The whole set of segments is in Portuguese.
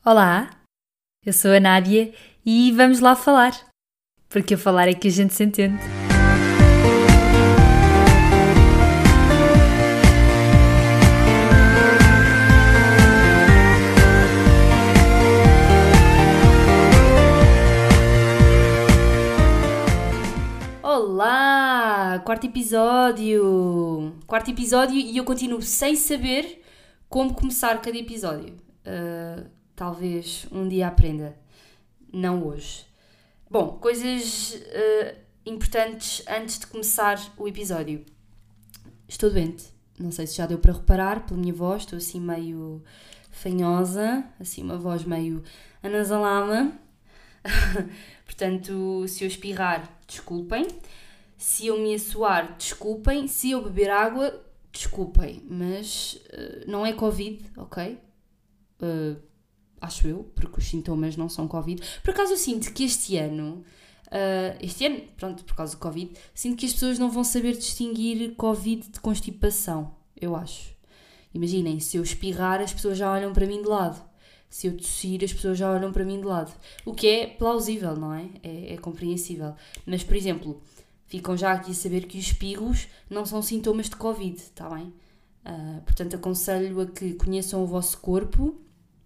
Olá, eu sou a Nádia e vamos lá falar, porque a falar é que a gente se entende. Olá, quarto episódio e eu continuo sem saber como começar cada episódio. Talvez um dia aprenda, não hoje. Bom, coisas importantes antes de começar o episódio. Estou doente, não sei se já deu para reparar pela minha voz, estou assim meio fanhosa, assim uma voz meio anasalada. Portanto, se eu espirrar, desculpem. Se eu me assoar, desculpem. Se eu beber água, desculpem. Mas não é Covid, ok? Acho eu, porque os sintomas não são Covid. Por acaso eu sinto que este ano, pronto, por causa do Covid, sinto que as pessoas não vão saber distinguir Covid de constipação, eu acho. Imaginem, se eu espirrar, as pessoas já olham para mim de lado. Se eu tossir, as pessoas já olham para mim de lado. O que é plausível, não é? É compreensível. Mas, por exemplo, ficam já aqui a saber que os espirros não são sintomas de Covid, está bem? Portanto, aconselho a que conheçam o vosso corpo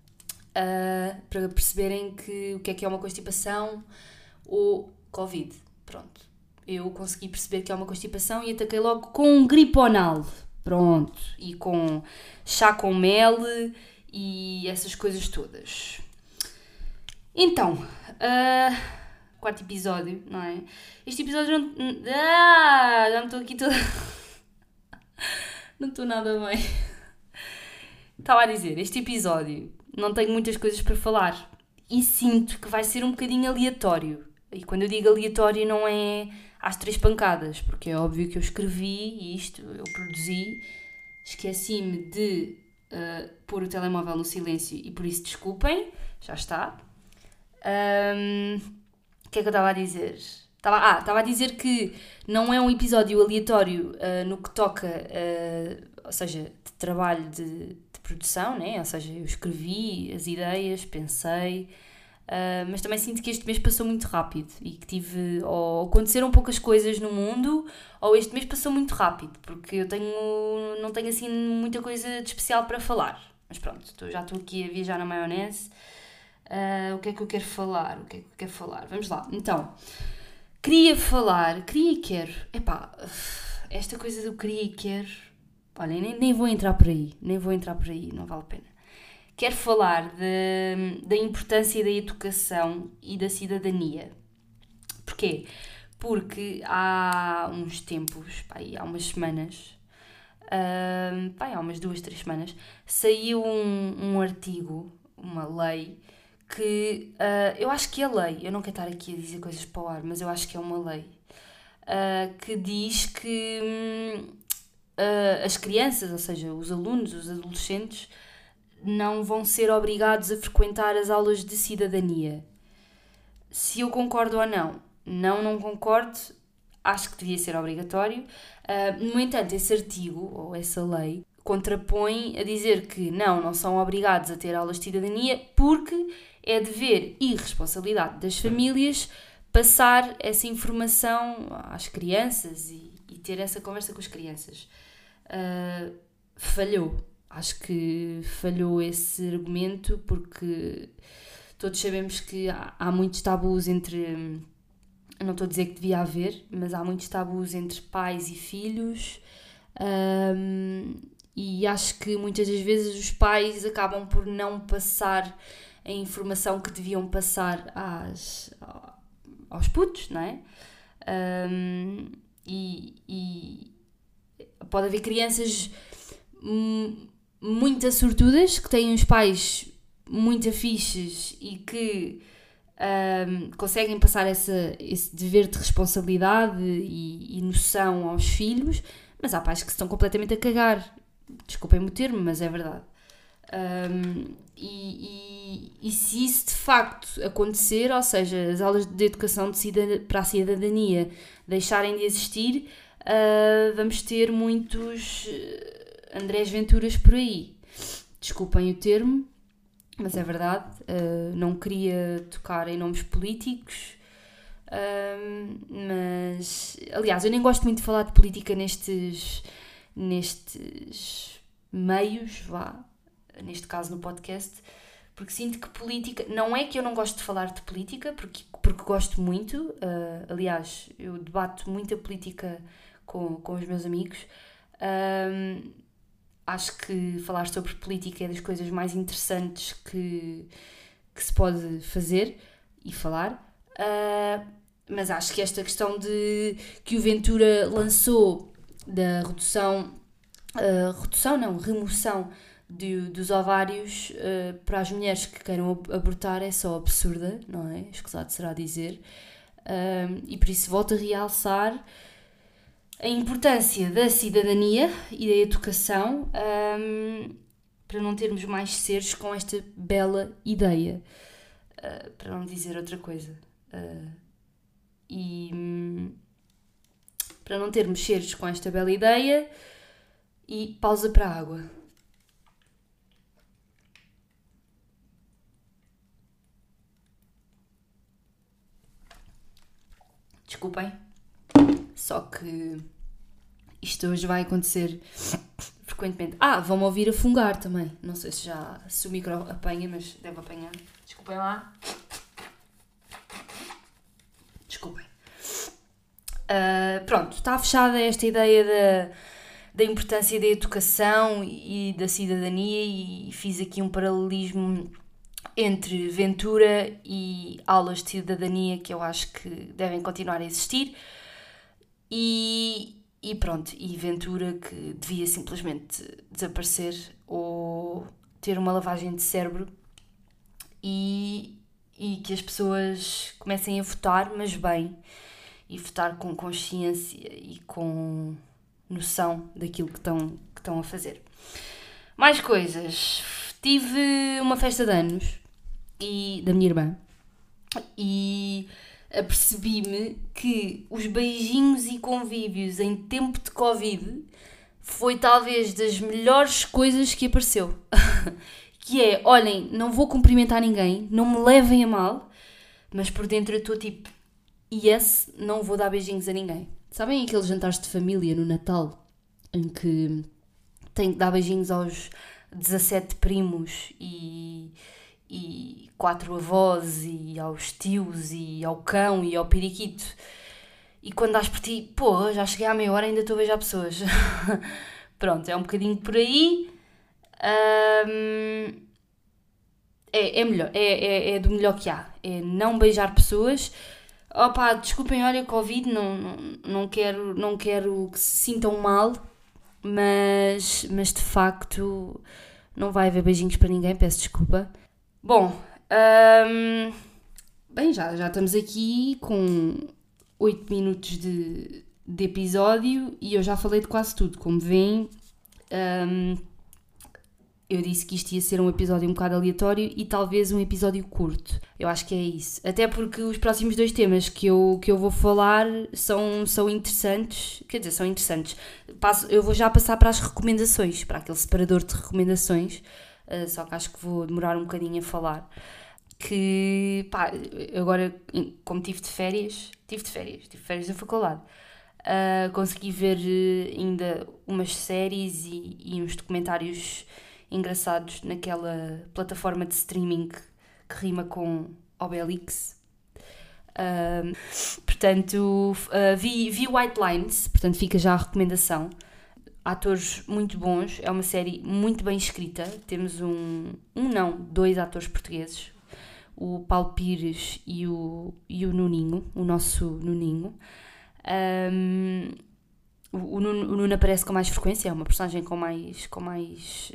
para perceberem o que é uma constipação ou Covid. Pronto. Eu consegui perceber que é uma constipação e ataquei logo com um griponal. Pronto. E com chá com mel e essas coisas todas. Então, quarto episódio, não é? Este episódio não... já me estou aqui toda... não estou nada bem. Estava a dizer, este episódio não tenho muitas coisas para falar e sinto que vai ser um bocadinho aleatório. E quando eu digo aleatório não é às 3 pancadas, porque é óbvio que eu escrevi isto, eu produzi, esqueci-me de pôr o telemóvel no silêncio e por isso desculpem, já está. O que é que eu estava a dizer? Estava a dizer que não é um episódio aleatório no que toca, ou seja, de trabalho de produção, né? Ou seja, eu escrevi as ideias, pensei, mas também sinto que este mês passou muito rápido e que ou aconteceram poucas coisas no mundo, ou este mês passou muito rápido, porque eu não tenho assim muita coisa de especial para falar. Mas pronto, já estou aqui a viajar na maionese. O que é que eu quero falar? Vamos lá. Então, queria e quero. Esta coisa do queria e quero... Olha, nem vou entrar por aí, não vale a pena. Quero falar da importância da educação e da cidadania. Porquê? Porque há uns tempos, há umas semanas, há umas 2-3 semanas, saiu um artigo, uma lei, que eu acho que é lei, eu não quero estar aqui a dizer coisas para o ar, mas eu acho que é uma lei, que diz que as crianças, ou seja, os alunos, os adolescentes, não vão ser obrigados a frequentar as aulas de cidadania. Se eu concordo ou não concordo, acho que devia ser obrigatório. No entanto, esse artigo, ou essa lei, contrapõe a dizer que não são obrigados a ter aulas de cidadania porque é dever e responsabilidade das famílias passar essa informação às crianças e ter essa conversa com as crianças. Falhou. Acho que falhou esse argumento porque todos sabemos que há muitos tabus entre... Não estou a dizer que devia haver, mas há muitos tabus entre pais e filhos, e acho que muitas das vezes os pais acabam por não passar a informação que deviam passar aos putos, não é? E pode haver crianças muito sortudas que têm uns pais muito fixes e que conseguem passar esse dever de responsabilidade e noção aos filhos, mas há pais que se estão completamente a cagar. Desculpem-me o termo, mas é verdade. E se isso de facto acontecer, ou seja, as aulas de educação para a cidadania deixarem de existir, vamos ter muitos Andrés Venturas por aí. Desculpem o termo, mas é verdade, não queria tocar em nomes políticos, mas, aliás, eu nem gosto muito de falar de política nestes meios, neste caso no podcast, porque sinto que política, não é que eu não gosto de falar de política, porque gosto muito, aliás, eu debato muita política com os meus amigos. Acho que falar sobre política é das coisas mais interessantes que se pode fazer e falar, mas acho que esta questão de que o Ventura lançou da remoção dos ovários para as mulheres que queiram abortar é só absurda, não é? Escusado será dizer. E por isso volto a realçar a importância da cidadania e da educação para não termos mais seres com esta bela ideia, para não dizer outra coisa. E para não termos seres com esta bela ideia, e pausa para a água. Desculpem, só que isto hoje vai acontecer frequentemente. Vão-me ouvir a fungar também. Não sei se o micro apanha, mas deve apanhar. Desculpem lá. Desculpem. Pronto, está fechada esta ideia da importância da educação e da cidadania, e fiz aqui um paralelismo entre Ventura e aulas de cidadania que eu acho que devem continuar a existir, e pronto, e Ventura que devia simplesmente desaparecer ou ter uma lavagem de cérebro, e que as pessoas comecem a votar, mas bem, e votar com consciência e com noção daquilo que estão a fazer. Mais coisas. Tive uma festa de anos da minha irmã, e apercebi-me que os beijinhos e convívios em tempo de Covid foi talvez das melhores coisas que apareceu. Que é, olhem, não vou cumprimentar ninguém, não me levem a mal, mas por dentro eu estou tipo, yes, não vou dar beijinhos a ninguém. Sabem aqueles jantares de família no Natal, em que tem que dar beijinhos aos 17 primos e 4 avós, e aos tios, e ao cão, e ao periquito, e quando dás por ti, já cheguei à meia hora e ainda estou a beijar pessoas. Pronto, é um bocadinho por aí. É melhor, é do melhor que há, é não beijar pessoas. Desculpem, olha, Covid, não quero que se sintam mal, mas de facto não vai haver beijinhos para ninguém, peço desculpa. Bom, bem, já estamos aqui com 8 minutos de episódio e eu já falei de quase tudo. Como veem, eu disse que isto ia ser um episódio um bocado aleatório e talvez um episódio curto. Eu acho que é isso. Até porque os próximos 2 temas que eu vou falar são interessantes. Quer dizer, são interessantes. Eu vou já passar para as recomendações, para aquele separador de recomendações. Só que acho que vou demorar um bocadinho a falar. Que, agora, como tive férias da faculdade, consegui ver ainda umas séries e uns documentários engraçados naquela plataforma de streaming que rima com Obelix. Portanto, vi White Lines, portanto fica já a recomendação. Atores muito bons, é uma série muito bem escrita. Temos dois atores portugueses, o Paulo Pires e o Nuninho, o nosso Nuninho. O Nuno aparece com mais frequência, é uma personagem com mais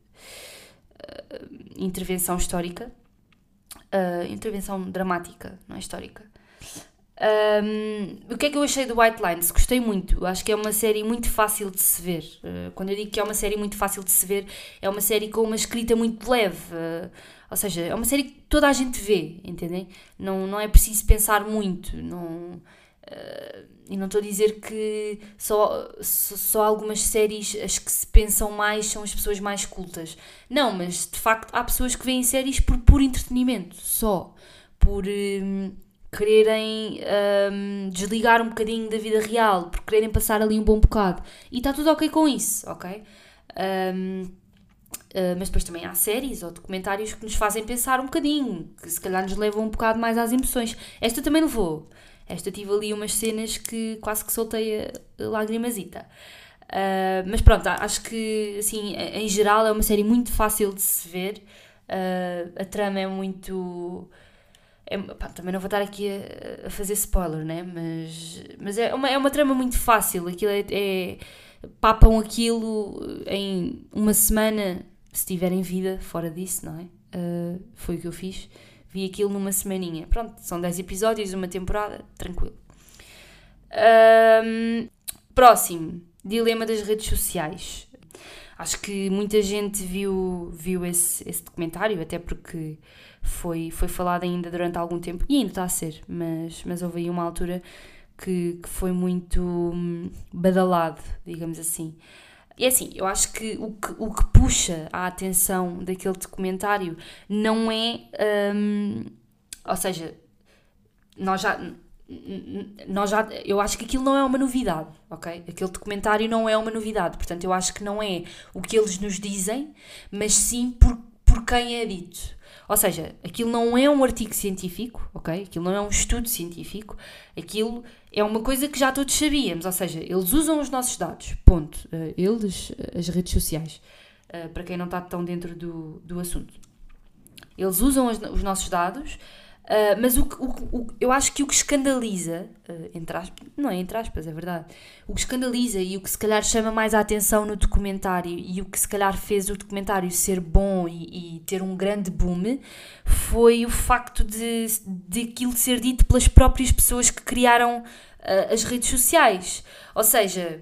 intervenção histórica, intervenção dramática, não é histórica. O que é que eu achei do White Lines? Gostei muito, acho que é uma série muito fácil de se ver. Quando eu digo que é uma série muito fácil de se ver, é uma série com uma escrita muito leve, ou seja, é uma série que toda a gente vê, entendem? Não é preciso pensar muito, E não estou a dizer que só algumas séries as que se pensam mais são as pessoas mais cultas. Não, mas de facto há pessoas que veem séries por puro entretenimento, só. Por quererem desligar um bocadinho da vida real, por quererem passar ali um bom bocado. E está tudo ok com isso, ok? Mas depois também há séries ou documentários que nos fazem pensar um bocadinho, que se calhar nos levam um bocado mais às emoções. Esta também levou. Esta tive ali umas cenas que quase que soltei a lagrimazita. Mas pronto, acho que assim, em geral é uma série muito fácil de se ver. A trama é muito... também não vou estar aqui a fazer spoiler, né? Mas é uma trama muito fácil. Aquilo papam aquilo em uma semana, se tiverem vida fora disso, não é? Foi o que eu fiz. Vi aquilo numa semaninha. Pronto, são 10 episódios, uma temporada, tranquilo. Próximo, dilema das redes sociais. Acho que muita gente viu esse documentário, até porque foi falado ainda durante algum tempo, e ainda está a ser, mas houve aí uma altura que foi muito badalado, digamos assim. E é assim, eu acho que o que puxa a atenção daquele documentário não é... ou seja, eu acho que aquilo não é uma novidade, ok? Aquele documentário não é uma novidade, portanto eu acho que não é o que eles nos dizem, mas sim por quem é dito. Ou seja, aquilo não é um artigo científico, ok? Aquilo não é um estudo científico, aquilo é uma coisa que já todos sabíamos, ou seja, eles usam os nossos dados, ponto. Eles, as redes sociais, para quem não está tão dentro do assunto. Eles usam os nossos dados, mas eu acho que o que escandaliza, não é entre aspas, é verdade, o que escandaliza e o que se calhar chama mais a atenção no documentário e o que se calhar fez o documentário ser bom e ter um grande boom foi o facto de aquilo ser dito pelas próprias pessoas que criaram as redes sociais. Ou seja,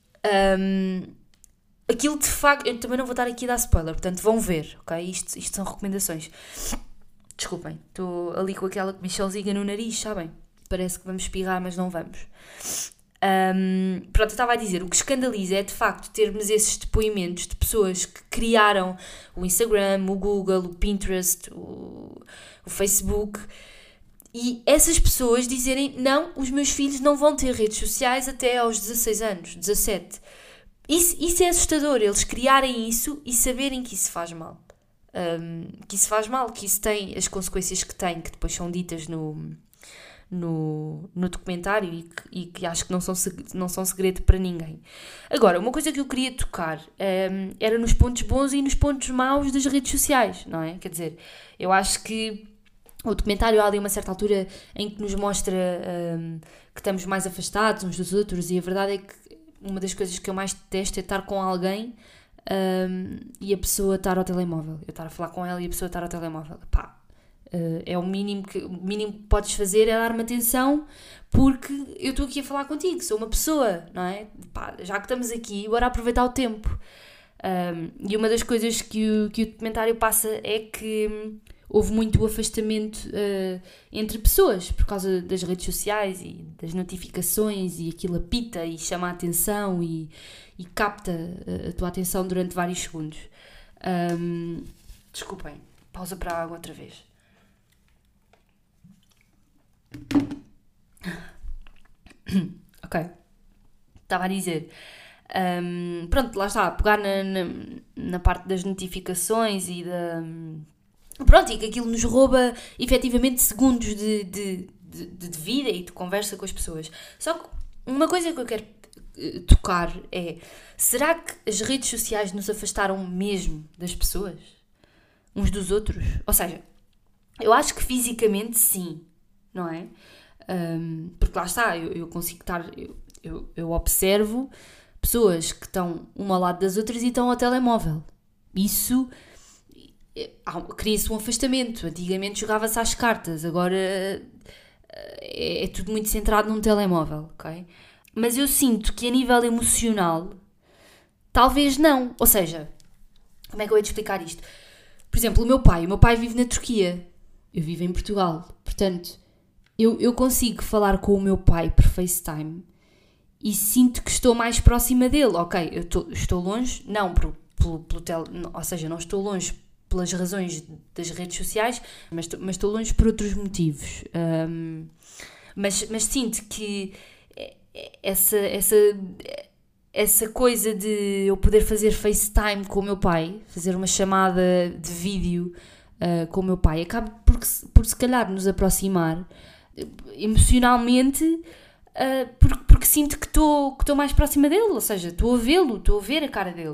aquilo de facto, eu também não vou estar aqui a dar spoiler, portanto vão ver, ok? Isto são recomendações. Desculpem, estou ali com aquela comichãozinha no nariz, sabem? Parece que vamos espirrar, mas não vamos. Pronto, eu estava a dizer, o que escandaliza é de facto termos esses depoimentos de pessoas que criaram o Instagram, o Google, o Pinterest, o Facebook, e essas pessoas dizerem, não, os meus filhos não vão ter redes sociais até aos 16 anos, 17. Isso é assustador, eles criarem isso e saberem que isso faz mal. Que isso faz mal, que isso tem as consequências que tem, que depois são ditas no documentário e que acho que não são segredo para ninguém. Agora, uma coisa que eu queria tocar era nos pontos bons e nos pontos maus das redes sociais, não é? Quer dizer, eu acho que o documentário há ali uma certa altura em que nos mostra que estamos mais afastados uns dos outros, e a verdade é que uma das coisas que eu mais detesto é estar com alguém e a pessoa estar ao telemóvel. Eu estar a falar com ela e a pessoa estar ao telemóvel. Pá, é o mínimo que podes fazer é dar-me atenção, porque eu estou aqui a falar contigo, sou uma pessoa, não é? Pá, já que estamos aqui, bora aproveitar o tempo. E uma das coisas que o documentário passa é que houve muito afastamento entre pessoas por causa das redes sociais e das notificações, e aquilo apita e chama a atenção e capta a tua atenção durante vários segundos. Desculpem, pausa para a água outra vez. Ok, estava a dizer, pronto, lá está, a pegar na parte das notificações e pronto, e que aquilo nos rouba efetivamente segundos de vida e de conversa com as pessoas. Só que uma coisa que eu quero tocar é, será que as redes sociais nos afastaram mesmo das pessoas? Uns dos outros? Ou seja, eu acho que fisicamente sim, não é? Porque lá está, eu consigo estar... Eu observo pessoas que estão uma ao lado das outras e estão ao telemóvel. Isso... cria-se um afastamento. Antigamente jogava-se às cartas, agora é tudo muito centrado num telemóvel, ok? Mas eu sinto que a nível emocional talvez não. Ou seja, como é que eu hei de explicar isto? Por exemplo, o meu pai vive na Turquia, eu vivo em Portugal, portanto eu consigo falar com o meu pai por FaceTime e sinto que estou mais próxima dele. Ok, estou longe, não ou seja, não estou longe pelas razões das redes sociais, mas estou longe por outros motivos. Mas sinto que essa coisa de eu poder fazer FaceTime com o meu pai, fazer uma chamada de vídeo com o meu pai, acaba por se calhar nos aproximar emocionalmente, porque sinto que estou mais próxima dele, ou seja, estou a vê-lo, estou a ver a cara dele.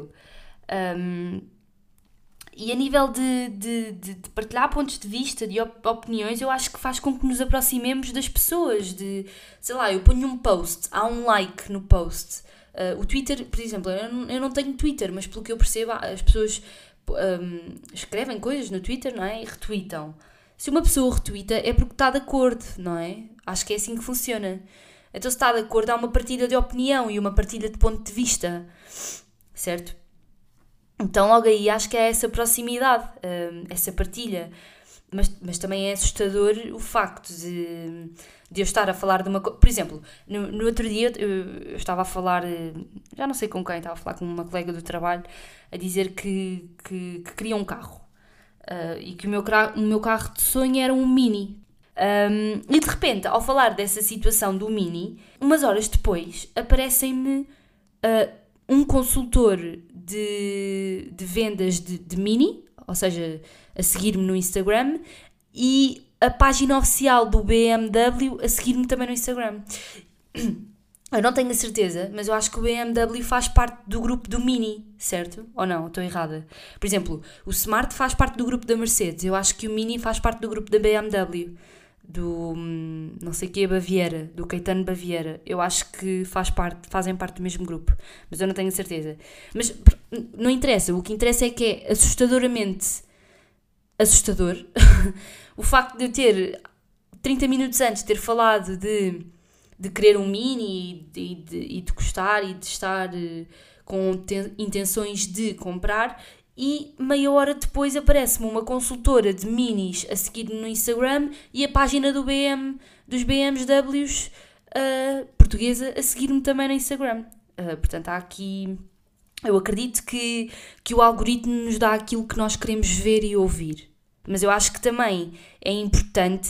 E a nível de partilhar pontos de vista, de opiniões, eu acho que faz com que nos aproximemos das pessoas. Sei lá, eu ponho um post, há um like no post. O Twitter, por exemplo, eu não tenho Twitter, mas pelo que eu percebo, as pessoas escrevem coisas no Twitter, não é? E retweetam. Se uma pessoa retweeta é porque está de acordo, não é? Acho que é assim que funciona. Então, se está de acordo, há uma partilha de opinião e uma partilha de ponto de vista, certo? Então, logo aí, acho que é essa proximidade, essa partilha. Mas também é assustador o facto de eu estar a falar de uma coisa. Por exemplo, no outro dia eu estava a falar, já não sei com quem, estava a falar com uma colega do trabalho, a dizer que queria um carro. E que o meu carro de sonho era um Mini. E de repente, ao falar dessa situação do Mini, umas horas depois, aparecem-me um consultor de vendas de Mini, ou seja, a seguir-me no Instagram, e a página oficial do BMW a seguir-me também no Instagram. Eu não tenho a certeza, mas eu acho que o BMW faz parte do grupo do Mini, certo? Ou não? Estou errada. Por exemplo, o Smart faz parte do grupo da Mercedes. Eu acho que o Mini faz parte do grupo da BMW. Do não sei que Baviera, do Caetano Baviera. Eu acho que fazem parte do mesmo grupo. Mas eu não tenho a certeza. Mas não interessa. O que interessa é que é assustadoramente assustador o facto de eu ter 30 minutos antes ter falado de querer um Mini e de gostar e de estar com intenções de comprar, e meia hora depois aparece-me uma consultora de Minis a seguir no Instagram e a página dos BMWs portuguesa a seguir-me também no Instagram. Portanto, há aqui... Eu acredito que o algoritmo nos dá aquilo que nós queremos ver e ouvir. Mas eu acho que também é importante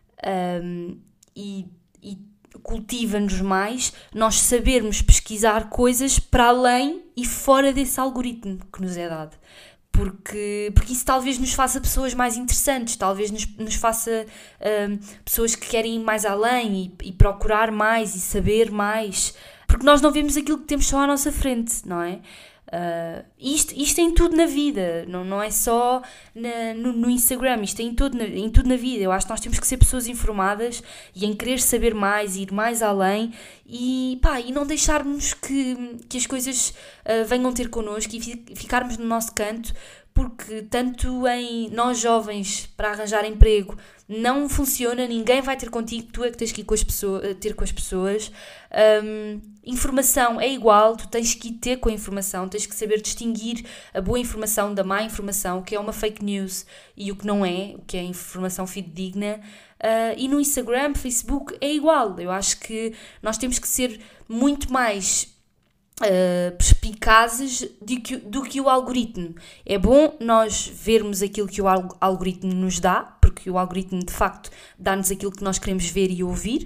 e cultiva-nos mais nós sabermos pesquisar coisas para além e fora desse algoritmo que nos é dado. Porque isso talvez nos faça pessoas mais interessantes, talvez nos faça pessoas que querem ir mais além e procurar mais e saber mais. Porque nós não vemos aquilo que temos só à nossa frente, não é? Isto em tudo na vida, não é só no Instagram, isto é em tudo na vida. Eu acho que nós temos que ser pessoas informadas e em querer saber mais, ir mais além e não deixarmos que as coisas venham ter connosco e ficarmos no nosso canto, porque tanto em nós jovens para arranjar emprego não funciona, ninguém vai ter contigo, tu é que tens que ir ter com as pessoas. Informação é igual, tu tens que ir ter com a informação, tens que saber distinguir a boa informação da má informação, o que é uma fake news e o que não é, o que é informação fidedigna. E no Instagram, Facebook é igual. Eu acho que nós temos que ser muito mais perspicazes do que o algoritmo. É bom nós vermos aquilo que o algoritmo nos dá, porque o algoritmo de facto dá-nos aquilo que nós queremos ver e ouvir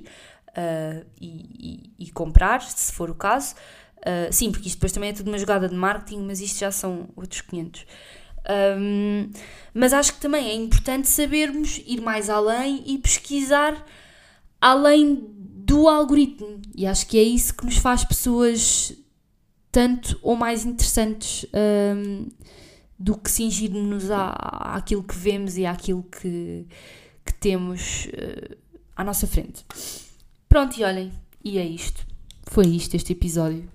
e comprar, se for o caso. Sim, porque isto depois também é tudo uma jogada de marketing, mas isto já são outros 500. Mas acho que também é importante sabermos ir mais além e pesquisar além do algoritmo, e acho que é isso que nos faz pessoas tanto ou mais interessantes do que cingir-nos àquilo que vemos e àquilo que temos à nossa frente. Pronto, e olhem, e é isto. Foi isto, este episódio.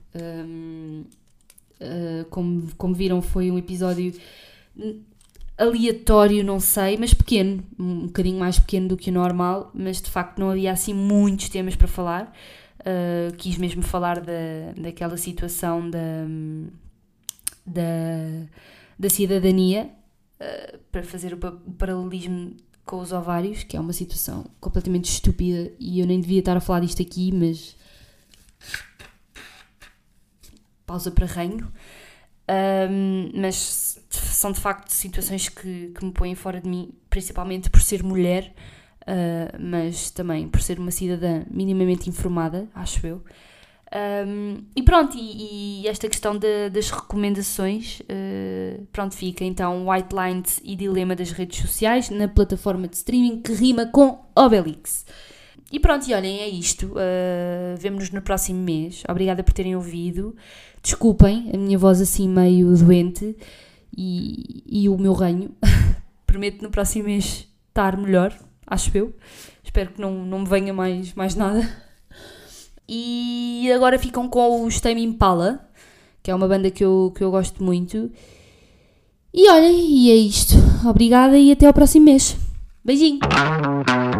Como viram, foi um episódio aleatório, não sei, mas pequeno, um bocadinho mais pequeno do que o normal, mas de facto não havia assim muitos temas para falar. Quis mesmo falar daquela situação da cidadania, para fazer o paralelismo com os ovários, que é uma situação completamente estúpida e eu nem devia estar a falar disto aqui, mas pausa para ranho. Mas são de facto situações que me põem fora de mim, principalmente por ser mulher, mas também por ser uma cidadã minimamente informada, acho eu. E pronto, e esta questão das recomendações, pronto, fica então White Lines e Dilema das redes sociais na plataforma de streaming que rima com Obelix. E pronto, e olhem, é isto. Vemo-nos no próximo mês. Obrigada por terem ouvido. Desculpem a minha voz assim meio doente e o meu ranho. Prometo no próximo mês estar melhor, acho eu. Espero que não me venha mais nada. E agora ficam com os Tame Impala, que é uma banda que eu gosto muito. E olhem, e é isto. Obrigada e até ao próximo mês. Beijinho!